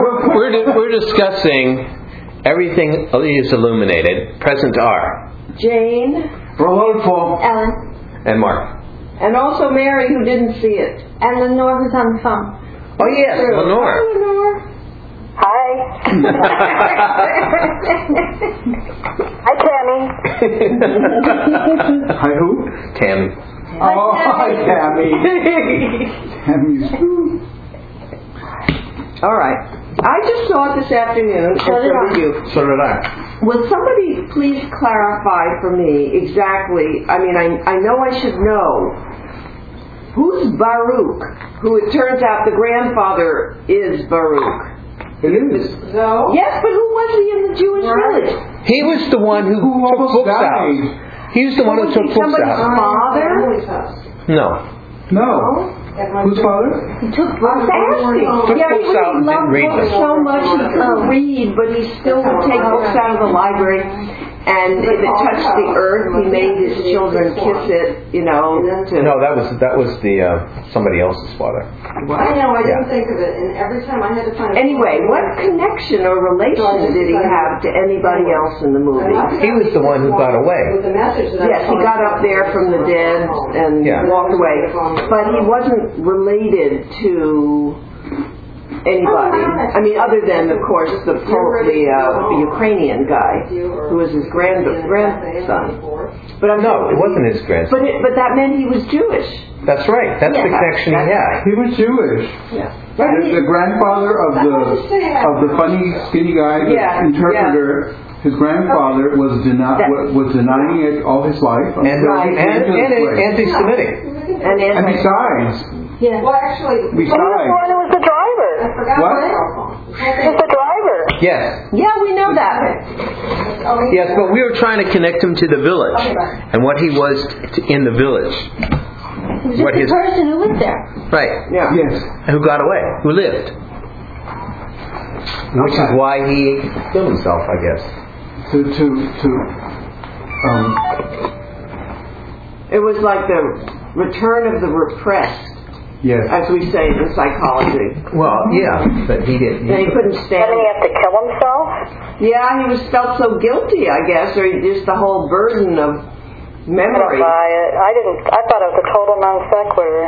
We're discussing everything is illuminated. Present are Jane, Rodolfo, Ellen. and Mark. and also Mary, who didn't see it. And Lenore, who's on the phone. Oh yes, Lenore. Hi. Hi, Tammy. Hi, who? Tammy. Oh, hi, Tammy. Tammy's. All right. I just saw it this afternoon. So did I. You. So did I. Would somebody please clarify for me exactly? I mean, I know I should know. Who's Baruch? Who it turns out the grandfather is Baruch. It is. No. Yes, but who was he in the Jewish village? He was the one who took almost books out. died. He was the one who took books Somebody's out. father? No. No. Whose father? He took books Asking. Took Yeah, he books out and loved didn't read books them. so much he couldn't read, but he still would take books out of the library. And if it touched the earth, he made his children kiss it, you know. No, that was the somebody else's father. I know, I didn't think of it, and every time I had to find Anyway, what connection or relation did he have to anybody else in the movie? He was the one who got away. With the message that Yes, he got up there from the dead and Yeah. walked away. But he wasn't related to anybody. I mean, other than, of course, the Ukrainian guy, who was his grandson. But I'm No, it wasn't his grandson. But that meant he was Jewish. That's right. That's the Yeah, connection he that's had. He was Jewish. Yeah. The grandfather of the funny skinny guy, the Yeah, interpreter. His grandfather was denying it all his life. And anti-Semitic. And besides, Yeah. Well, actually, Who was the one who was the driver? I forgot What? my cell phone. Who was the driver? Yes. yeah, we know that. Yes, but we were trying to connect him to the village and what he was in the village. He was just the person who lived there. Right. Yeah. yes, Who got away, who lived. Which is why he killed himself, I guess. It was like the return of the repressed, yes. as we say in psychology. Well, yeah, but he didn't. And he couldn't stand Didn't he it. have to kill himself? Yeah, he was felt so guilty, I guess, or just the whole burden of I don't memory. buy it. I thought it was a total non sequitur.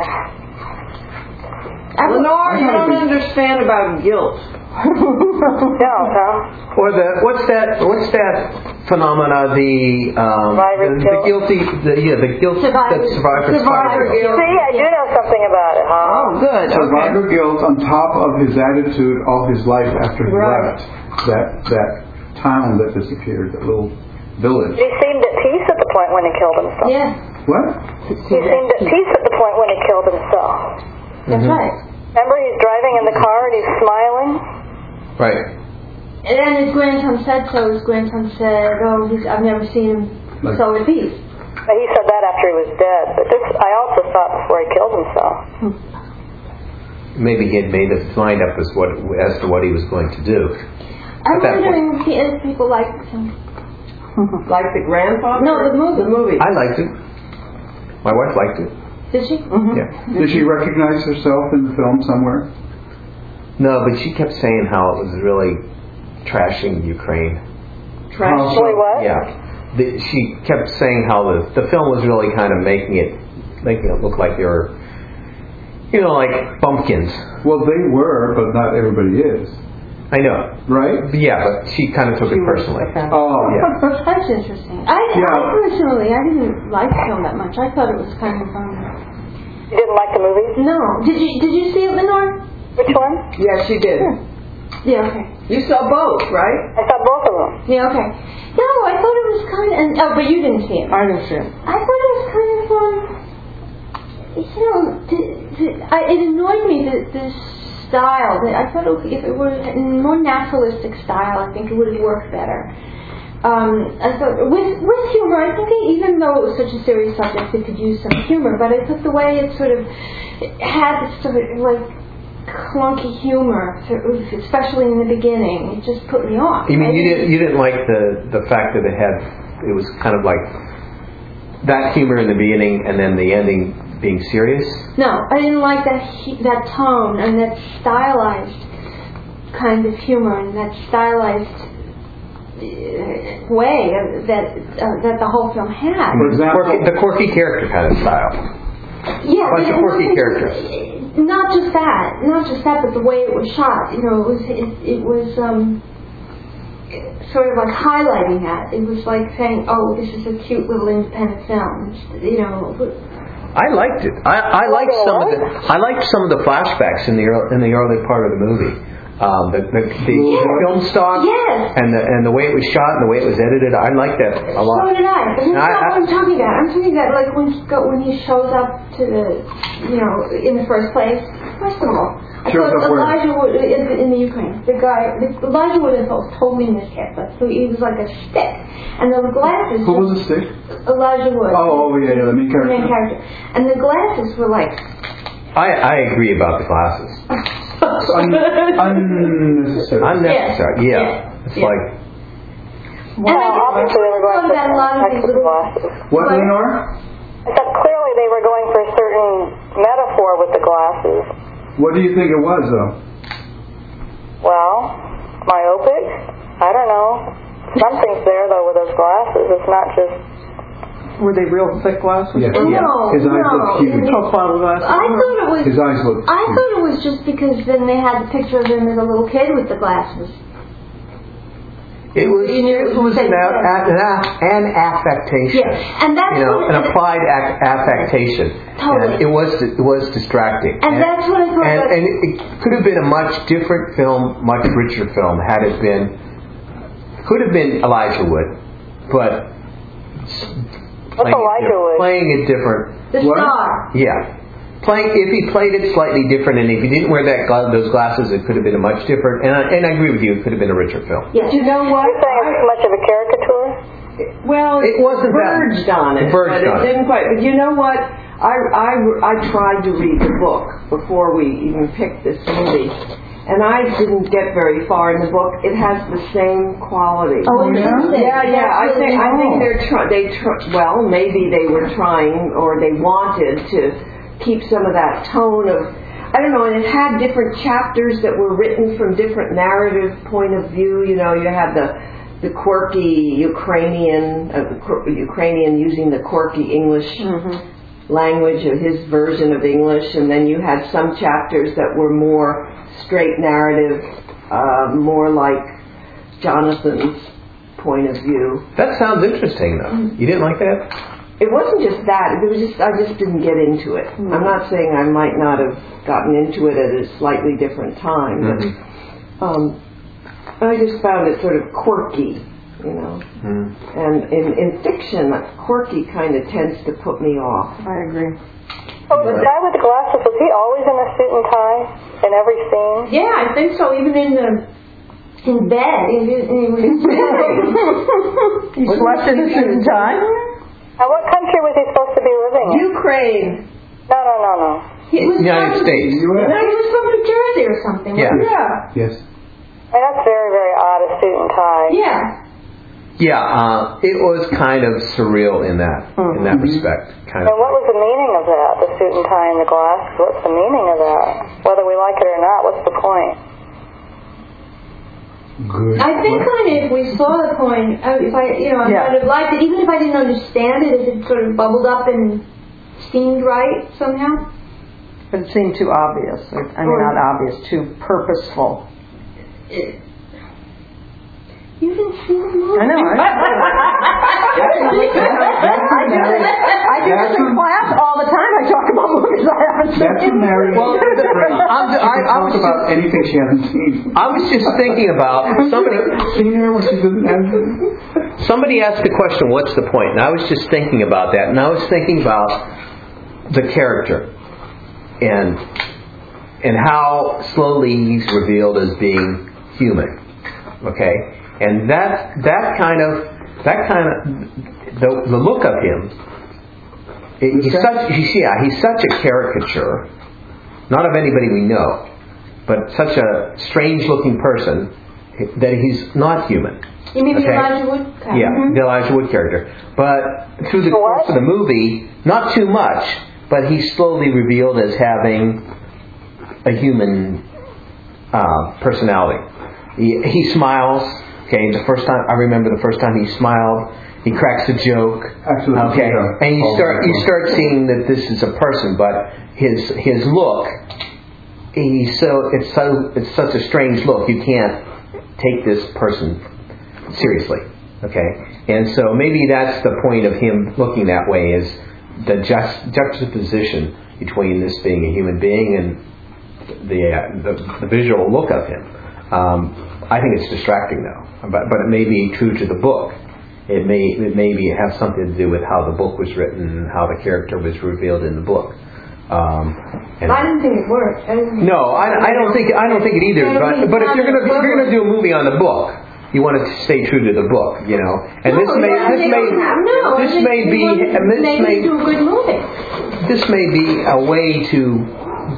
Lenore, you don't understand about guilt. No, huh? Or what's that phenomena? The guilt that survivor guilt. See, I do know something about it, huh? Oh, good. Survivor guilt on top of his attitude all his life after he Right. left that town that disappeared, that little village. He seemed at peace at the point when he killed himself. Yeah, What? He seemed at peace at the point when he killed himself. that's right. Remember, he's driving in the car and he's smiling? Right. And then his grandson said so. His grandson said, "Oh, I've never seen him so at peace." But he said that after he was dead. But this, I also thought before he killed himself. Maybe he had made his mind up as to what he was going to do. I'm At that wondering if people like him. Like the grandfather? No, the movie. The movie. I liked it. My wife liked it. Did she? Yeah. Did she recognize herself in the film somewhere? No, but she kept saying how it was really trashing Ukraine. Trash. Oh, Really, what? Yeah. She kept saying how the film was really kind of making it look like they were, like bumpkins. Well, they were, but not everybody is. I know. Right? Yeah, but she kind of took it personally. Oh, Yeah. That's interesting. I personally, I didn't like the film that much. I thought it was kind of You didn't like the movie? No. Did you see it, Lenore? Which one? Yeah, she did. Yeah. Okay. You saw both, right? I saw both of them. Yeah. Okay. No, I thought it was kind of. But you didn't see it. I didn't see it. I thought it was kind of, it annoyed me that this style. That I thought if it were in more naturalistic style, I think it would have worked better. I thought with humor, I think even though it was such a serious subject, it could use some humor. But I thought the way it sort of had this sort of like clunky humor, especially in the beginning, it just put me off. You mean you didn't like the fact that it was kind of like that humor in the beginning and then the ending being serious? No, I didn't like that tone and that stylized kind of humor and that stylized way that the whole film had. For example, The quirky character kind of style. Yeah, bunch of quirky characters. Not just that, but the way it was shot. You know, it was sort of like highlighting that. It was like saying, "Oh, this is a cute little independent film." You know. I liked it. I liked some of the flashbacks in the early part of the movie. The film stock and the way it was shot and the way it was edited. I liked that a lot. So did I. But that's not what I'm talking about. I'm talking about like when he shows up to in the first place. First of all, I thought Elijah Wood in the Ukraine. Elijah Wood is totally miscast. So he was like a stick, and the glasses. Who was the stick? Elijah Wood. Oh yeah, the main character. The main character, and the glasses were like. I agree about the glasses. Unnecessary. Unnecessary. Yeah. It's like. Well, obviously they were going for some glasses. What, Lenore? I thought clearly they were going for a certain metaphor with the glasses. What do you think it was, though? Well, myopic? I don't know. Something's there, though, with those glasses. It's not just... Were they real thick glasses? Yes. No, His eyes look huge. Profile glasses. I thought it was. His eyes look I thought it was just because then they had the picture of him as a little kid with the glasses. It was an affectation. Yeah, and that's an applied affectation. Totally. And it was distracting. And that's what I thought. And it could have been a much different film, much richer film had it been. Could have been Elijah Wood, but playing it different. The star. Yeah. If he played it slightly different, and if he didn't wear those glasses, it could have been a much different. And I agree with you, it could have been a richer film. Yeah. You know what? You're saying it's much of a caricature? Well, it wasn't verged on it. But it didn't quite. But you know what? I tried to read the book before we even picked this movie, and I didn't get very far in the book. It has the same quality. Oh, yeah. Yeah. I think well, maybe they were trying, or they wanted to keep some of that tone of, I don't know, and it had different chapters that were written from different narrative point of view. You know, you had the quirky Ukrainian using the quirky English language of his version of English, and then you had some chapters that were more straight narrative, more like Jonathan's point of view. That sounds interesting, though. You didn't like that? It wasn't just that. It was just I just didn't get into it. I'm not saying I might not have gotten into it at a slightly different time, but I just found it sort of quirky, you know. And in fiction, quirky kind of tends to put me off. I agree. Oh, the guy with the glasses, was he always in a suit and tie in every scene? Yeah, I think so. Even in bed, he slept in a suit and tie. Now, what country was he supposed to be living in? Ukraine. No. United States. He was from New Jersey or something. Yeah. Yes. I mean, that's very, very odd, a suit and tie. Yeah. Yeah, it was kind of surreal in that respect. Kind And what was the meaning of that, the suit and tie and the glasses? What's the meaning of that? Whether we like it or not, what's the point? Good. I think if we saw the point, if I would have liked it, even if I didn't understand it, if it sort of bubbled up and seemed right somehow. But it seemed too obvious. Not obvious, too purposeful. You didn't see the movie. I know. I do this in class all the time. I talk about movies I haven't seen. That's what Mary. Well, I was about anything she hasn't seen. I was just thinking about somebody asked the question, "What's the point?" And I was just thinking about that, and I was thinking about the character and how slowly he's revealed as being human. Okay. And that kind of the look of him. He's such a caricature, not of anybody we know, but such a strange-looking person that he's not human. You mean the Elijah Wood character? Yeah, the Elijah Wood character. But through the course of the movie, not too much, but he's slowly revealed as having a human personality. He smiles. Okay, the first time he smiled, he cracks a joke. Absolutely. Okay, and you start seeing that this is a person, but his look, it's such a strange look. You can't take this person seriously. Okay, and so maybe that's the point of him looking that way, is the juxtaposition between this being a human being and the visual look of him. I think it's distracting though, but it may be true to the book. It may have something to do with how the book was written and how the character was revealed in the book. And I didn't think it worked. No, I don't think it either. But if you're gonna do a movie on the book, you want to stay true to the book, you know. And this may be a way to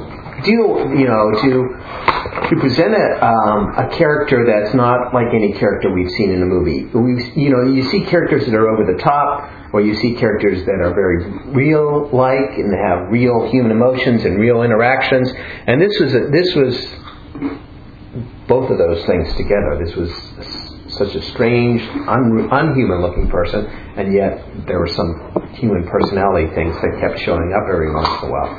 present a character that's not like any character we've seen in a movie. You see characters that are over the top, or you see characters that are very real-like and have real human emotions and real interactions. And this was both of those things together. This was such a strange, unhuman-looking person, and yet there were some human personality things that kept showing up every once in a while.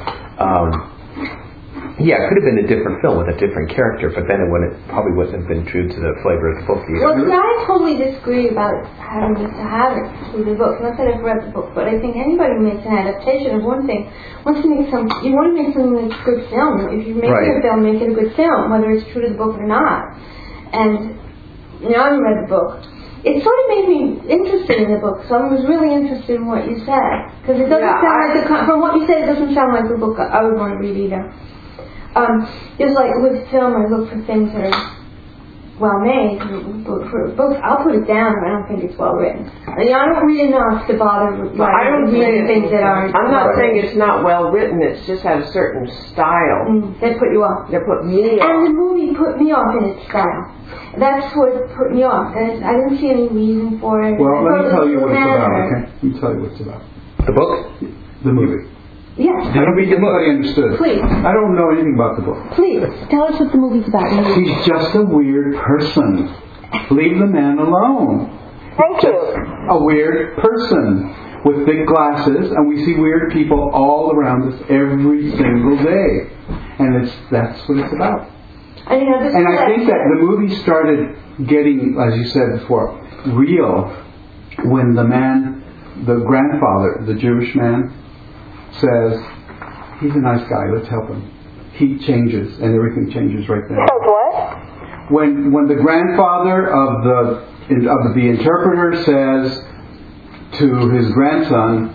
It could have been a different film with a different character, but then it probably wouldn't have been true to the flavor of the book either. Well, I totally disagree about having to have it through the book. Not that I've read the book, but I think anybody who makes an adaptation of one thing wants to make you want to make something that's a good film. If you're making a film, make it a good film, whether it's true to the book or not. And I haven't read the book. It sort of made me interested in the book, so I was really interested in what you said, because it doesn't sound from what you said, it doesn't sound like the book I would want to read either. It was like with film, I look for things that are well made. I'll put it down if I don't think it's well written. I don't read enough to bother reading things that aren't. I'm not saying it's not well written. It just has a certain style. That put you off. That put me off. And the movie put me off in its style. That's what put me off. And I didn't see any reason for it. Well, let me tell you what it's about. Okay, let me tell you what it's about. The book, the movie. Yes. I don't think anybody understood. Please. I don't know anything about the book. Please, tell us what the movie's about. He's just a weird person. Leave the man alone. Thank you. A weird person with big glasses, and we see weird people all around us every single day. And that's what it's about. And I think that the movie started getting, as you said before, real when the grandfather, the Jewish man, says, he's a nice guy, let's help him. He changes, and everything changes right there. Says what? When the grandfather of the interpreter says to his grandson,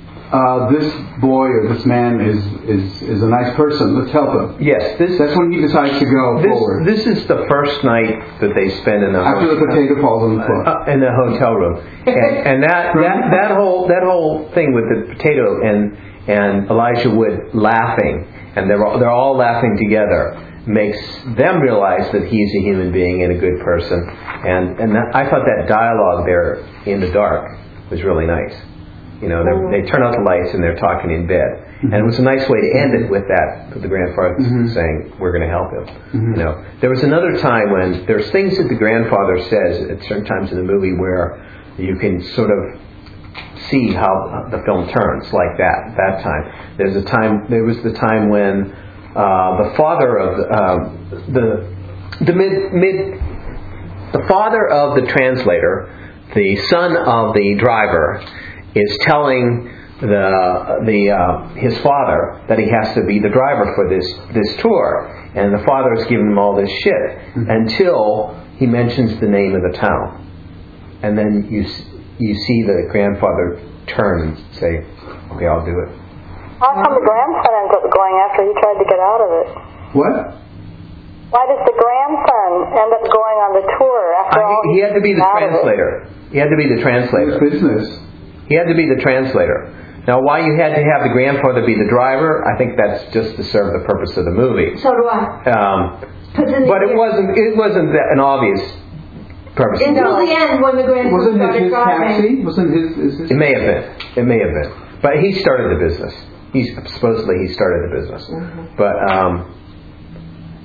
this boy or this man is a nice person, let's help him. Yes, that's when he decides to go forward. This is the first night that they spend in after the potato falls on the floor in the hotel room, and that whole thing with the potato and Elijah Wood laughing, and they're all laughing together, makes them realize that he's a human being and a good person, and I thought that dialogue there in the dark was really nice. They turn out the lights and they're talking in bed. Mm-hmm. And it was a nice way to end it with that, with the grandfather saying, we're going to help him. Mm-hmm. There was another time when there's things that the grandfather says at certain times in the movie where you can sort of see how the film turns like that time. There was the time when the father of the father of the translator, the son of the driver, is telling his father that he has to be the driver for this tour, and the father is giving him all this shit until he mentions the name of the town, and then you see the grandfather turn and say, "Okay, I'll do it." How come the grandson ends up going after he tried to get out of it? What? Why does the grandson end up going on the tour after all? He had to be the translator. He had to be the translator. Business. He had to be the translator. Now, why you had to have the grandfather be the driver, I think that's just to serve the purpose of the movie. So do I. But it wasn't an obvious purpose. Until the end, when the grandfather started driving. Wasn't his taxi? It may have been. But he started the business. Supposedly he started the business. Mm-hmm. But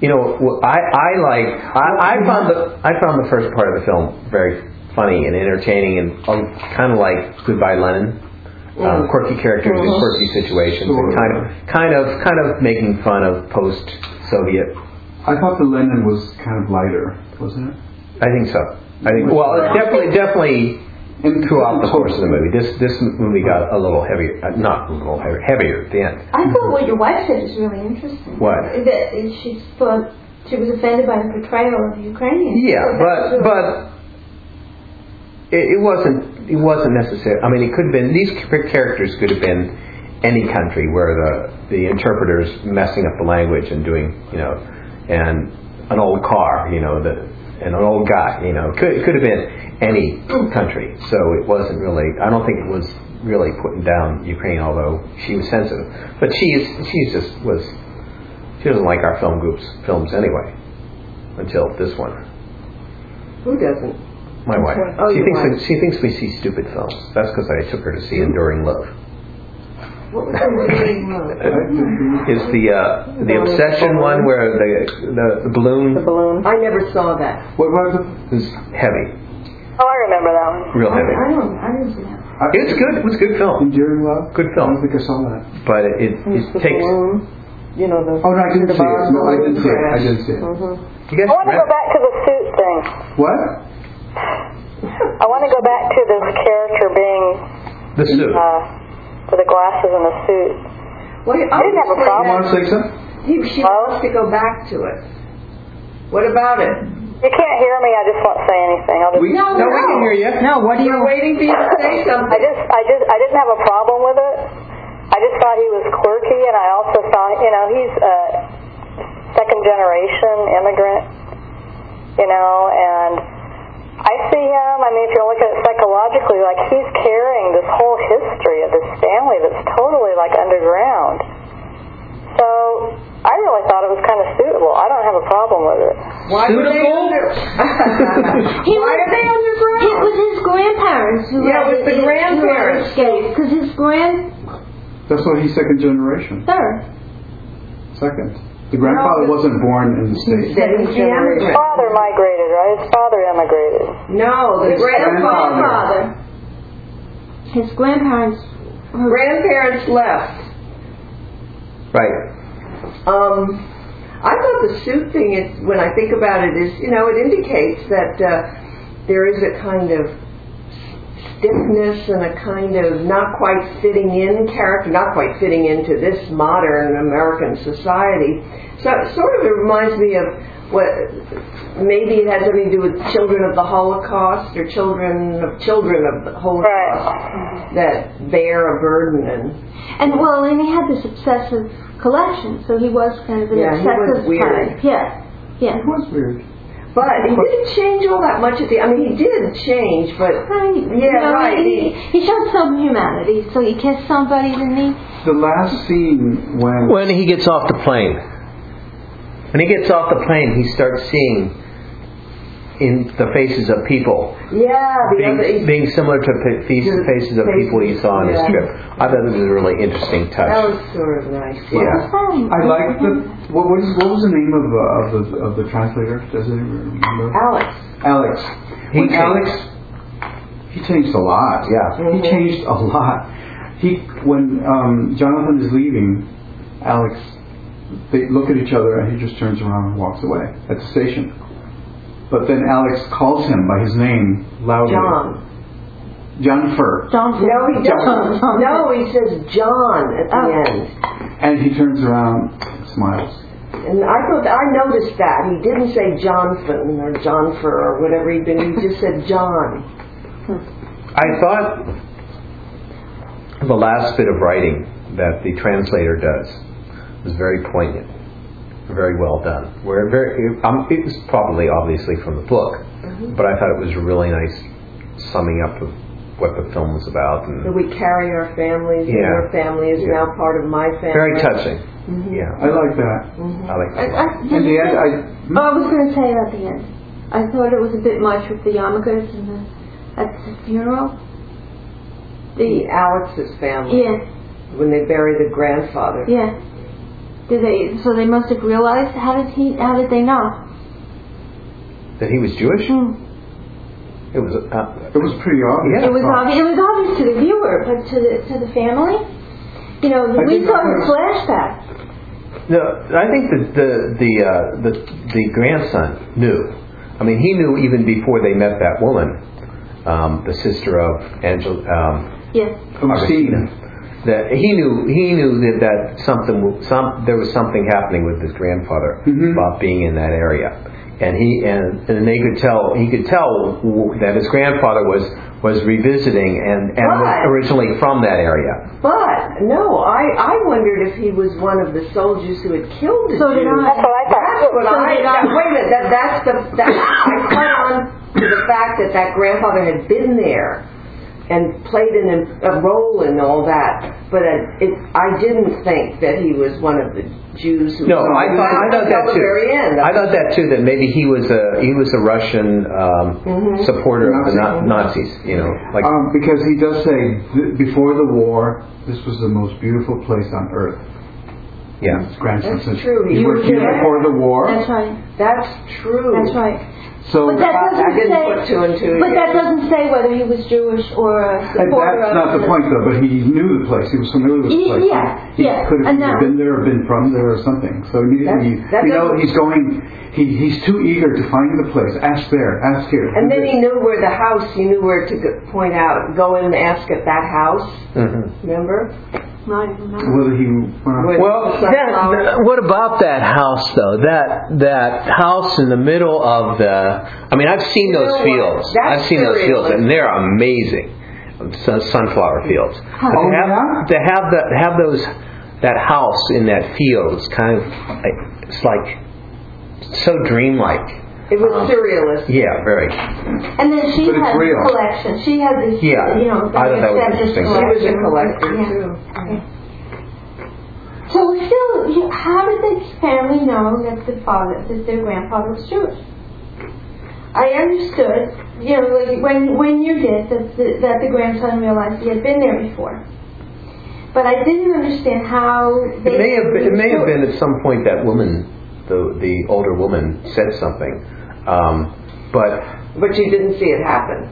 I found the first part of the film very funny and entertaining and kind of like Goodbye Lenin. Quirky characters in quirky situations, and kind of making fun of post-Soviet. I thought the Lenin was kind of lighter, wasn't it? I think so. It's definitely throughout the course of the movie. This movie got a little heavier, not a little heavier at the end. I thought what your wife said was really interesting. What? That she thought she was offended by the portrayal of the Ukrainians. Yeah, but it wasn't necessary. I mean, it could have been, these characters could have been any country where the interpreter's messing up the language and doing, and an old car, and an old guy, it could have been any country. So it wasn't really, I don't think it was really putting down Ukraine, although she was sensitive. But she doesn't like our films anyway, until this one. Who doesn't? My wife. She thinks we see stupid films. That's because I took her to see Enduring Love. What was Enduring Love? It's the obsession one where the balloon. The balloon. I never saw that. What was it? It's heavy. Oh, I remember that one. Real heavy. I didn't see that. It's good. It was a good film. Enduring Love. Good I film. don't think I saw that. But it takes. Balloon. Oh no, I didn't see it. No, I didn't see it. I didn't see it. You guys I want to go back to the suit thing. What? I want to go back to this character being the suit. with the glasses and the suit. Well, I didn't have a problem. You want to say something? She wants to go back to it. What about it? You can't hear me. I just won't say anything. We can hear you. No, we're waiting for you to say something. I didn't have a problem with it. I just thought he was quirky, and I also thought, he's a second-generation immigrant, and I see him, if you're looking at it psychologically, like he's carrying this whole history of this family that's totally like underground. So I really thought it was kind of suitable. I don't have a problem with it. Why were they underground? It was his grandparents who it was the grandparents. Because his That's why he's second generation. Third. Second. The grandfather wasn't born in the States. His father migrated, right? His father immigrated. No, the grandfather. His grandparents left. Right. I thought the suit thing, when I think about it, is, it indicates that there is a kind of stiffness and a kind of not quite fitting in character, not quite fitting into this modern American society. So it sort of reminds me of what maybe it had something to do with children of the Holocaust or children of the Holocaust that bear a burden and he had this obsessive collection, so he was kind of an obsessive weird. type. Yeah. He was weird. But he didn't change all that much at the. He did change, but he showed some humanity. So he kissed somebody, didn't he? The last scene when he gets off the plane. When he gets off the plane, he starts seeing in the faces of people. Yeah, being similar to faces of people he saw on his trip. I thought it was a really interesting touch. That was sort of nice. Yeah. I liked what was the name of the translator? Does anyone remember? Alex. He changed a lot. Yeah. He changed a lot. When Jonathan is leaving, Alex, they look at each other and he just turns around and walks away at the station. But then Alex calls him by his name loudly. John Fur. No, he doesn't. No, he says John at the end. And he turns around and smiles. And I noticed that. He didn't say Jonathan or John Fur or whatever he just said John. I thought the last bit of writing that the translator does was very poignant. Very well done. It was probably obviously from the book, but I thought it was a really nice summing up of what the film was about. And that we carry our families, and your family is now part of my family. Very touching. Yeah, I like that. I like that. In the end, I was going to say it at the end. I thought it was a bit much with the yarmulkes and at the funeral. The Alex's family. Yeah. When they bury the grandfather. Yeah. So they must have realized. How did they know that he was Jewish? It was pretty obvious. It was obvious to the viewer, but to the family, we saw the flashback. No, I think that the grandson knew. I mean, he knew even before they met that woman, the sister of Angela. Yes. Augustina. That he knew that there was something happening with his grandfather about being in that area, and he could tell that his grandfather was revisiting and was originally from that area. But no, I wondered if he was one of the soldiers who had killed the Jew. That's what I thought. Wait a minute, that's I caught on to the fact that grandfather had been there and played a role in all that, but I didn't think that he was one of the Jews who. No, I thought that too. Very end. I thought that too. That maybe he was a Russian supporter of the Nazis. Because he does say before the war, this was the most beautiful place on earth. Yeah, his grandson says true. He was here before the war. That's right. That's true. That's right. So but that I didn't put two and two. But that doesn't say whether he was Jewish or a supporter. That's not the point, though. But he knew the place. He was familiar with the place. He could have been there or been from there or something. So he's going. He's too eager to find the place. Ask there. Ask here. And then he knew where the house. He knew where to point out. Go in and ask at that house. Remember? Whether he. What about that house though? That house in the middle of the. I mean, I've seen those fields. I've seen those fields, and they're amazing. Sunflower fields. To have that house in that field, it's kind of it's like so dreamlike. It was surrealist. Yeah, very. And then she had a collection. She had this, I thought that was interesting. She was a collector, too. Okay. So still, how did the family know that their grandfather was Jewish? I understood, like when you did, that the grandson realized he had been there before. But I didn't understand how they... It may have been at some point that woman, the older woman, said something. But you didn't see it happen.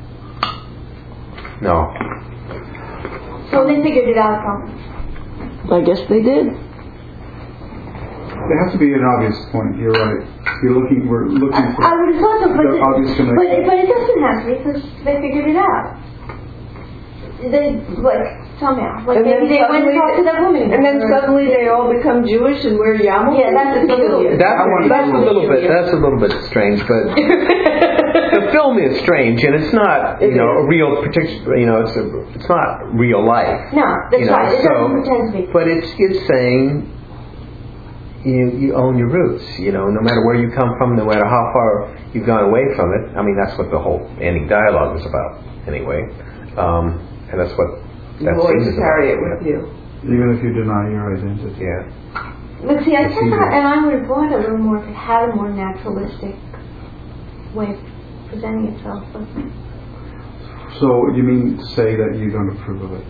No. So they figured it out, I guess they did. There has to be an obvious point. You're right. We're looking for. I would have thought so, but obvious connection. But it doesn't have to be because they figured it out. They somehow maybe they went and talked to that woman. And then suddenly they all become Jewish and wear yarmulkes. Yeah, that's peculiar. That's a little bit strange, but the film is strange, and it's not a real particular. It's not real life. No, that's right. It doesn't pretend to be. But it's saying you own your roots. No matter where you come from, no matter how far you've gone away from it. I mean, that's what the whole ending dialogue is about, anyway. And that's what that always scene is carry about. It with you. Even if you deny your identity. Yeah. But see, I thought, and I would have thought a little more if it had a more naturalistic way of presenting itself. So you mean to say that you don't approve of it?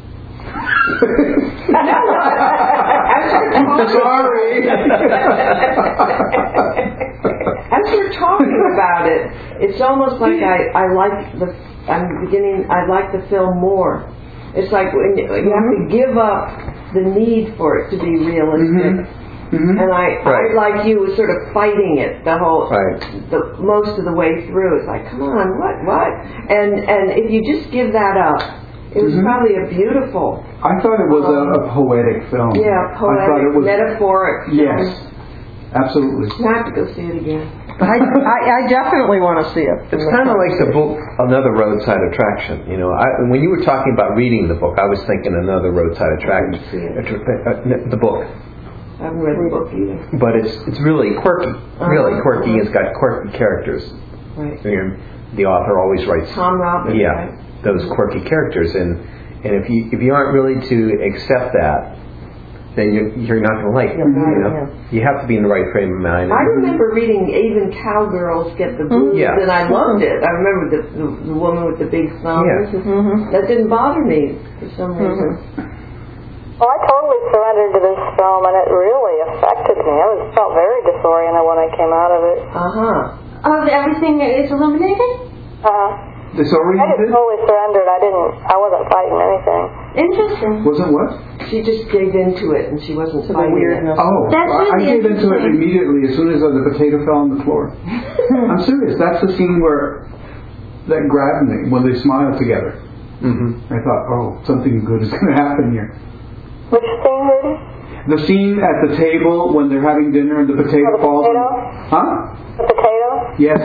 Sorry. As we're talking about it, it's almost like I like the film more. It's like when you have to give up the need for it to be realistic. And I like you was sort of fighting it the most of the way through. It's like, come on, what? And if you just give that up, it was probably a beautiful. I thought it was a poetic film. Yeah, poetic, I thought it was, metaphoric. Yes, absolutely. I have to go see it again. I definitely want to see it. It's kind of like the book, Another Roadside Attraction. When you were talking about reading the book, I was thinking Another Roadside Attraction. The book. I haven't read the book either. But it's really quirky. Really quirky. It's got quirky characters. Right. The author always writes. Tom Robbins. Yeah, right? Those quirky characters, and if you aren't really to accept that, then you're not going to like it. You have to be in the right frame of mind. I remember reading Even Cowgirls Get the Blues, and I loved it. I remember the woman with the big thumbs. That didn't bother me for some reason. Well, I totally surrendered to this film, and it really affected me. I felt very disoriented when I came out of it. Everything is illuminated? Disoriented? I just totally surrendered. I wasn't fighting anything. Interesting. Wasn't what? She just gave into it, and she wasn't fighting it. Oh, That's I really gave into it immediately as soon as the potato fell on the floor. I'm serious. That's the scene that grabbed me when they smiled together. Mm-hmm. I thought, something good is going to happen here. Which scene, Rudy? The scene at the table when they're having dinner and the potato falls. The potato? Huh? The potato? Yes.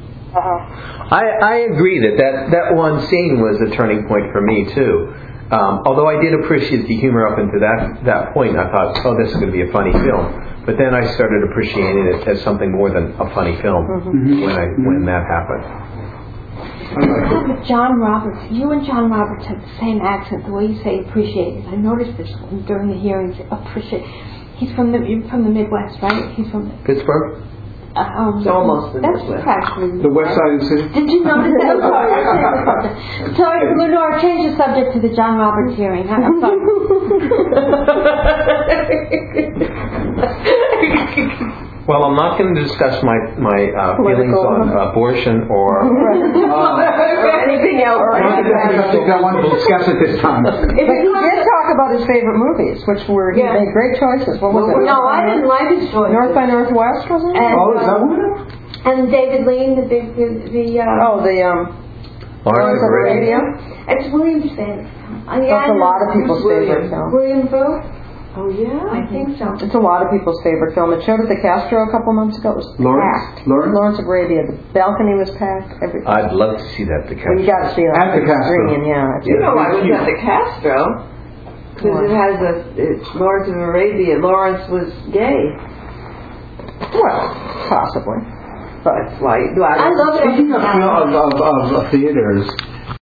I agree that one scene was a turning point for me too. Although I did appreciate the humor up until that point, I thought, this is going to be a funny film. But then I started appreciating it as something more than a funny film when that happened. With John Roberts, you and John Roberts have the same accent. The way you say "appreciate" it. I noticed this during the hearings. Appreciate. He's from the Midwest, right? He's from Pittsburgh. It's almost the Midwest. Practically the West Side of the city. Did you notice that? Sorry, Lenore, change the subject to the John Roberts hearing. Well, I'm not going to discuss my feelings on abortion or anything else. I think I want to discuss it this time. But he did talk about his favorite movies, which he made great choices. What was it? No, I didn't like his choices. North by Northwest, wasn't it? Is that one? And David Lean, the Lawrence of Arabia. It's William's favorite. That's a lot of people's favorite film. William Booth. Oh, yeah? I think so. It's a lot of people's favorite film. It showed at the Castro a couple months ago. It was packed. Lawrence of Arabia. The balcony was packed. Everything. I'd love to see that at the Castro. Well, you got to see it at the Castro. You know, I was at the Castro because it has Lawrence of Arabia. Lawrence was gay. Well, possibly. But it's like I love it. Speaking of theaters.